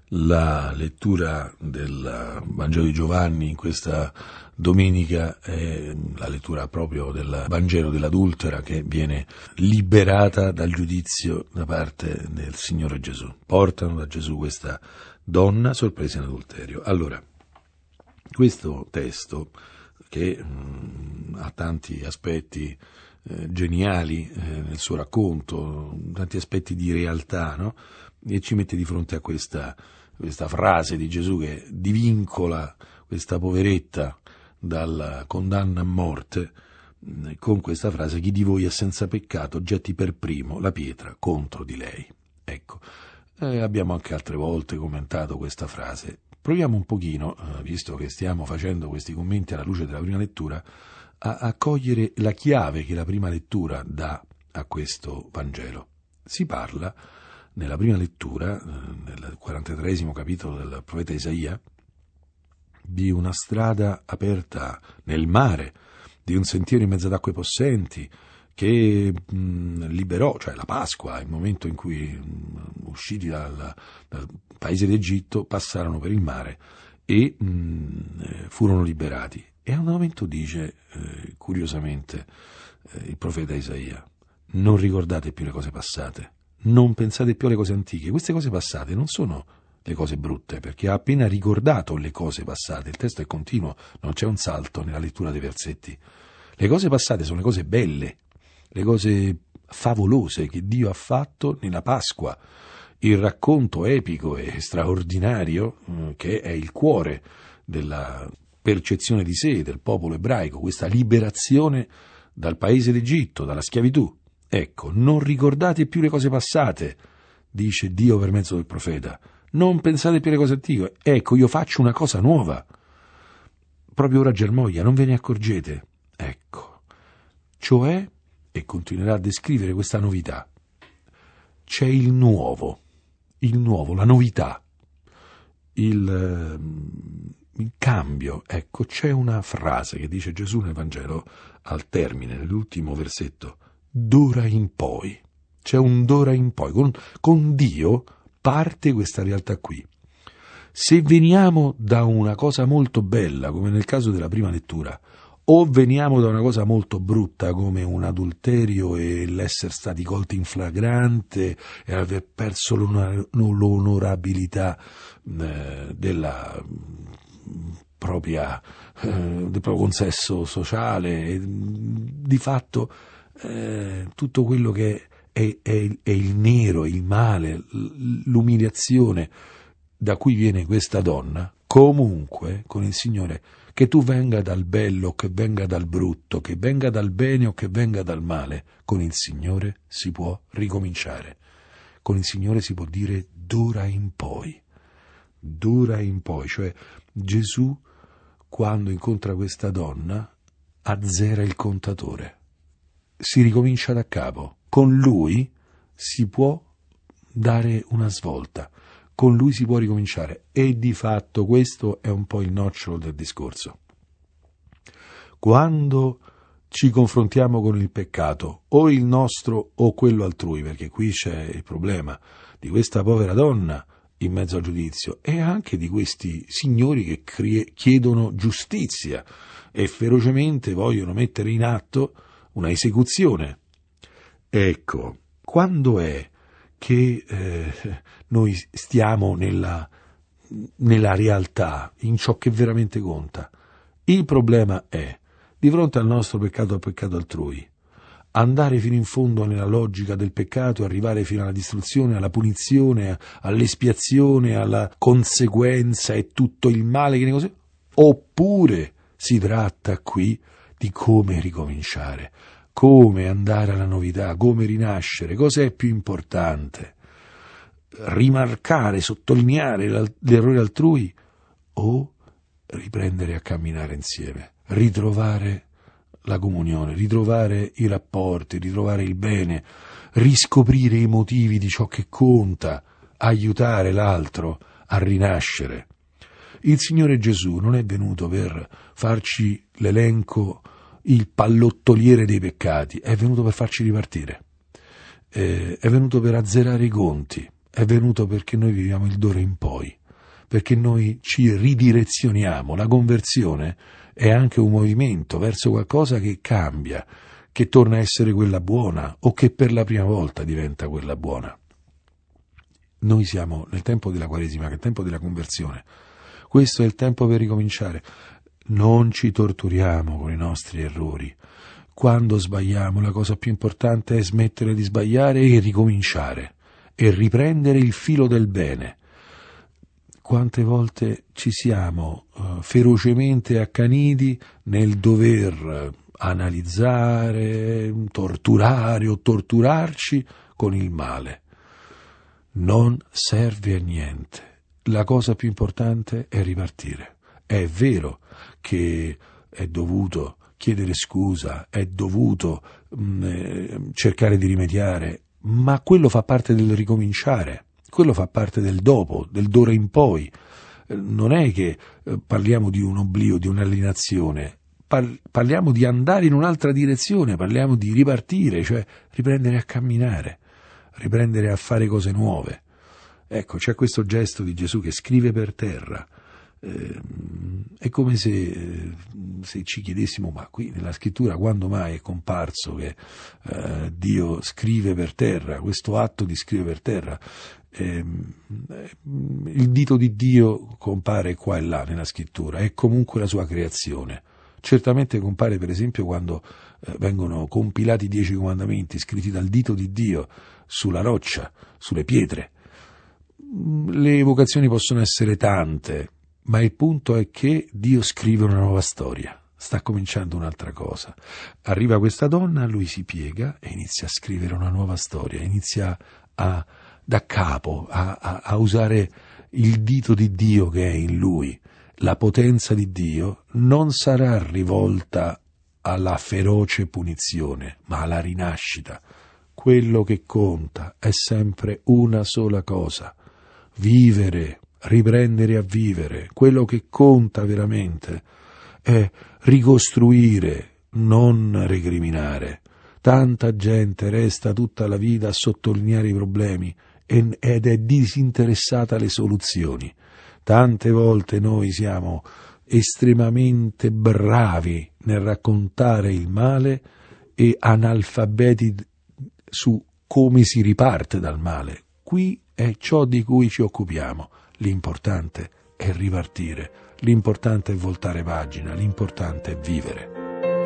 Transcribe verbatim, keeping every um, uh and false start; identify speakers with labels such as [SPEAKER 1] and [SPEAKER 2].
[SPEAKER 1] La lettura del Vangelo di Giovanni in questa domenica è la lettura proprio del Vangelo dell'adultera che viene liberata dal giudizio da parte del Signore Gesù. Portano da Gesù questa donna sorpresa in adulterio. Allora, questo testo che mh, ha tanti aspetti eh, geniali eh, nel suo racconto, tanti aspetti di realtà, no? E ci mette di fronte a questa, questa frase di Gesù che divincola questa poveretta dalla condanna a morte con questa frase: chi di voi è senza peccato getti per primo la pietra contro di lei. Ecco, eh, abbiamo anche altre volte commentato questa frase. Proviamo un pochino, eh, visto che stiamo facendo questi commenti alla luce della prima lettura, a, a cogliere la chiave che la prima lettura dà a questo Vangelo. Si parla nella prima lettura, nel quarantatreesimo capitolo del profeta Isaia, di una strada aperta nel mare, di un sentiero in mezzo ad acque possenti, che mh, liberò, cioè la Pasqua, il momento in cui mh, usciti dal, dal paese d'Egitto, passarono per il mare e mh, furono liberati. E a un momento dice, eh, curiosamente, eh, il profeta Isaia: non ricordate più le cose passate, non pensate più alle cose antiche. Queste cose passate non sono le cose brutte, perché ha appena ricordato le cose passate. Il testo è continuo, non c'è un salto nella lettura dei versetti. Le cose passate sono le cose belle, le cose favolose che Dio ha fatto nella Pasqua, il racconto epico e straordinario eh, che è il cuore della percezione di sé del popolo ebraico, questa liberazione dal paese d'Egitto, dalla schiavitù. Ecco, non ricordate più le cose passate, dice Dio per mezzo del profeta, non pensate più alle cose antiche. Ecco, io faccio una cosa nuova, proprio ora germoglia, non ve ne accorgete. Ecco, cioè, e continuerà a descrivere questa novità, c'è il nuovo, il nuovo, la novità, il, il cambio. Ecco, c'è una frase che dice Gesù nel Vangelo al termine, nell'ultimo versetto: d'ora in poi. C'è un d'ora in poi. Con, con Dio parte questa realtà qui. Se veniamo da una cosa molto bella, come nel caso della prima lettura, o veniamo da una cosa molto brutta, come un adulterio e l'essere stati colti in flagrante e aver perso l'onor- l'onorabilità eh, della propria, eh, del proprio consesso sociale, e, di fatto Eh, tutto quello che è, è, è il nero, il male, l'umiliazione da cui viene questa donna, comunque con il Signore, che tu venga dal bello o che venga dal brutto, che venga dal bene o che venga dal male, con il Signore si può ricominciare, con il Signore si può dire d'ora in poi, d'ora in poi, cioè Gesù quando incontra questa donna azzera il contatore. Si ricomincia da capo. Con lui si può dare una svolta, con lui si può ricominciare, e di fatto questo è un po' il nocciolo del discorso. Quando ci confrontiamo con il peccato, o il nostro o quello altrui, perché qui c'è il problema di questa povera donna in mezzo al giudizio e anche di questi signori che crie- chiedono giustizia e ferocemente vogliono mettere in atto una esecuzione. Ecco, quando è che eh, noi stiamo nella, nella realtà, in ciò che veramente conta? Il problema è, di fronte al nostro peccato, al peccato altrui, andare fino in fondo nella logica del peccato e arrivare fino alla distruzione, alla punizione, all'espiazione, alla conseguenza e tutto il male che ne consegue? Oppure si tratta qui di come ricominciare, come andare alla novità, come rinascere, cosa è più importante? Rimarcare, sottolineare l'errore altrui o riprendere a camminare insieme, ritrovare la comunione, ritrovare i rapporti, ritrovare il bene, riscoprire i motivi di ciò che conta, aiutare l'altro a rinascere. Il Signore Gesù non è venuto per farci l'elenco, il pallottoliere dei peccati, è venuto per farci ripartire, eh, è venuto per azzerare i conti, è venuto perché noi viviamo il d'ora in poi, perché noi ci ridirezioniamo. La conversione è anche un movimento verso qualcosa che cambia, che torna a essere quella buona o che per la prima volta diventa quella buona. Noi siamo nel tempo della Quaresima, che è il tempo della conversione. Questo è il tempo per ricominciare. Non ci torturiamo con i nostri errori. Quando sbagliamo, la cosa più importante è smettere di sbagliare e ricominciare e riprendere il filo del bene. Quante volte ci siamo uh, ferocemente accaniti nel dover analizzare, torturare o torturarci con il male. Non serve a niente. La cosa più importante è ripartire. È vero che è dovuto chiedere scusa, è dovuto mh, cercare di rimediare, ma quello fa parte del ricominciare, quello fa parte del dopo, del d'ora in poi. Non è che eh, parliamo di un oblio, di un'alienazione, Par- parliamo di andare in un'altra direzione, parliamo di ripartire, cioè riprendere a camminare, riprendere a fare cose nuove. Ecco, c'è questo gesto di Gesù che scrive per terra. Eh, è come se, se ci chiedessimo, ma qui nella scrittura quando mai è comparso che eh, Dio scrive per terra, questo atto di scrivere per terra? Eh, il dito di Dio compare qua e là nella scrittura, è comunque la sua creazione. Certamente compare per esempio quando eh, vengono compilati i dieci comandamenti scritti dal dito di Dio sulla roccia, sulle pietre. Le evocazioni possono essere tante, ma il punto è che Dio scrive una nuova storia, sta cominciando un'altra cosa. Arriva questa donna, lui si piega e inizia a scrivere una nuova storia, inizia a, da capo a, a, a usare il dito di Dio che è in lui. La potenza di Dio non sarà rivolta alla feroce punizione, ma alla rinascita. Quello che conta è sempre una sola cosa: vivere, riprendere a vivere. Quello che conta veramente è ricostruire, non recriminare. Tanta gente resta tutta la vita a sottolineare i problemi ed è disinteressata alle soluzioni. Tante volte noi siamo estremamente bravi nel raccontare il male e analfabeti su come si riparte dal male. Qui è ciò di cui ci occupiamo. L'importante è ripartire, l'importante è voltare pagina, l'importante è vivere.